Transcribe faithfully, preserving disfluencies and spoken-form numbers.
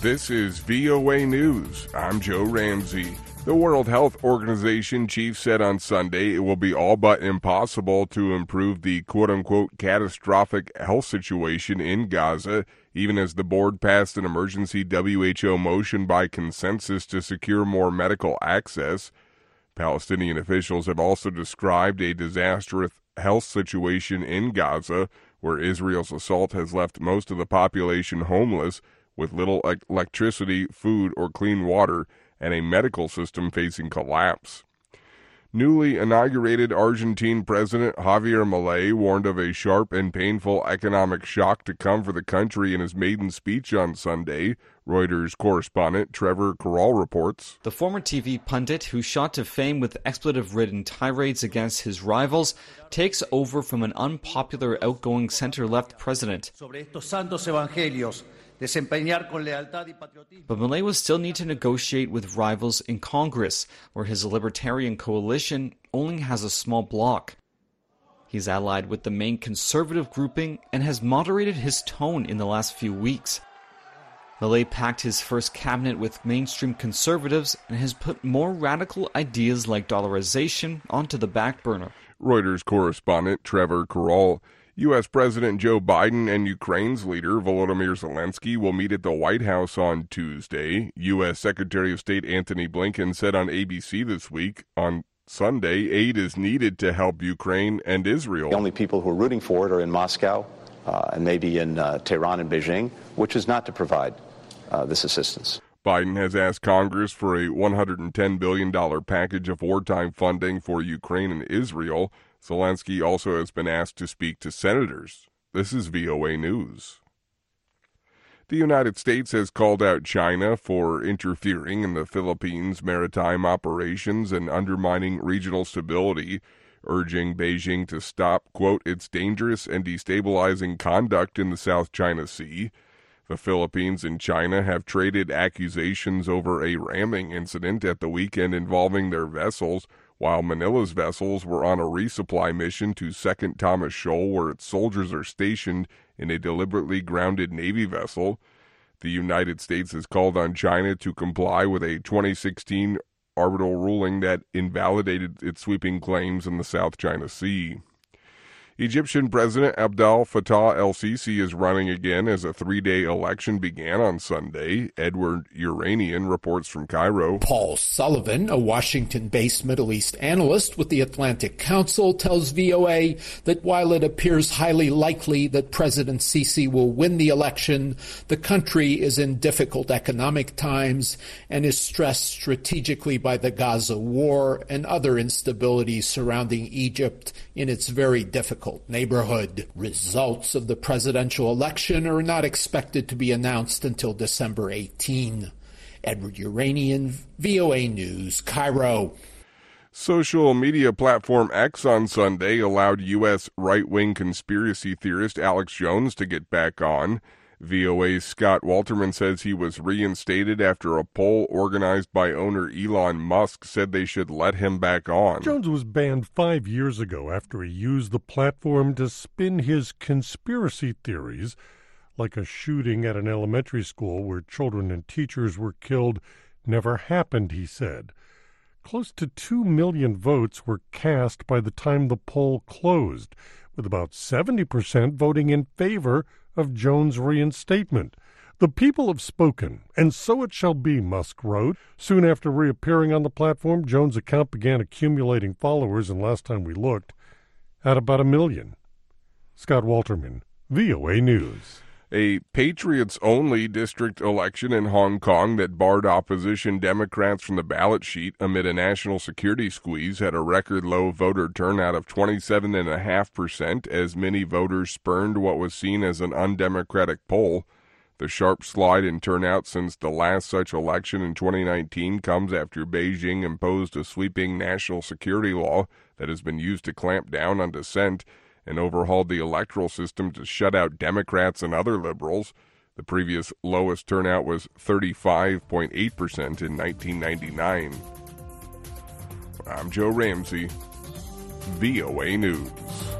This is V O A News. I'm Joe Ramsey. The World Health Organization chief said on Sunday it will be all but impossible to improve the quote-unquote catastrophic health situation in Gaza, even as the board passed an emergency W H O motion by consensus to secure more medical access. Palestinian officials have also described a disastrous health situation in Gaza, where Israel's assault has left most of the population homeless, with little electricity, food, or clean water, and a medical system facing collapse. Newly inaugurated Argentine President Javier Milei warned of a sharp and painful economic shock to come for the country in his maiden speech on Sunday. Reuters correspondent Trevor Carroll reports. The former T V pundit, who shot to fame with expletive-ridden tirades against his rivals, takes over from an unpopular outgoing center-left president. But Milei will still need to negotiate with rivals in Congress, where his libertarian coalition only has a small bloc. He's allied with the main conservative grouping and has moderated his tone in the last few weeks. Milei packed his first cabinet with mainstream conservatives and has put more radical ideas like dollarization onto the back burner. Reuters correspondent Trevor Carroll. U S. President Joe Biden and Ukraine's leader Volodymyr Zelensky will meet at the White House on Tuesday. U S. Secretary of State Antony Blinken said on A B C this week, on Sunday, aid is needed to help Ukraine and Israel. The only people who are rooting for it are in Moscow uh, and maybe in uh, Tehran and Beijing, which is not to provide uh, this assistance. Biden has asked Congress for a one hundred ten billion dollars package of wartime funding for Ukraine and Israel. Zelensky also has been asked to speak to senators. This is V O A News. The United States has called out China for interfering in the Philippines' maritime operations and undermining regional stability, urging Beijing to stop, quote, its dangerous and destabilizing conduct in the South China Sea. The Philippines and China have traded accusations over a ramming incident at the weekend involving their vessels, while Manila's vessels were on a resupply mission to Second Thomas Shoal, where its soldiers are stationed in a deliberately grounded Navy vessel. The United States has called on China to comply with a twenty sixteen arbitral ruling that invalidated its sweeping claims in the South China Sea. Egyptian President Abdel Fattah el-Sisi is running again as a three-day election began on Sunday. Edward Uranian reports from Cairo. Paul Sullivan, a Washington-based Middle East analyst with the Atlantic Council, tells V O A that while it appears highly likely that President Sisi will win the election, the country is in difficult economic times and is stressed strategically by the Gaza war and other instabilities surrounding Egypt in its very difficult neighborhood. Results of the presidential election are not expected to be announced until December eighteenth. Edward Uranian, V O A News, Cairo. Social media platform X on Sunday allowed U S right-wing conspiracy theorist Alex Jones to get back on. V O A's Scott Walterman says he was reinstated after a poll organized by owner Elon Musk said they should let him back on. Jones was banned five years ago after he used the platform to spin his conspiracy theories, like a shooting at an elementary school where children and teachers were killed never happened, he said. Close to two million votes were cast by the time the poll closed, with about seventy percent voting in favor of Jones' reinstatement. The people have spoken, and so it shall be, Musk wrote. Soon after reappearing on the platform, Jones' account began accumulating followers, and last time we looked, at about a million. Scott Walterman, V O A News. A Patriots-only district election in Hong Kong that barred opposition Democrats from the ballot sheet amid a national security squeeze had a record-low voter turnout of twenty-seven point five percent as many voters spurned what was seen as an undemocratic poll. The sharp slide in turnout since the last such election in twenty nineteen comes after Beijing imposed a sweeping national security law that has been used to clamp down on dissent and overhauled the electoral system to shut out Democrats and other liberals. The previous lowest turnout was thirty-five point eight percent in nineteen ninety-nine. I'm Joe Ramsey, V O A News.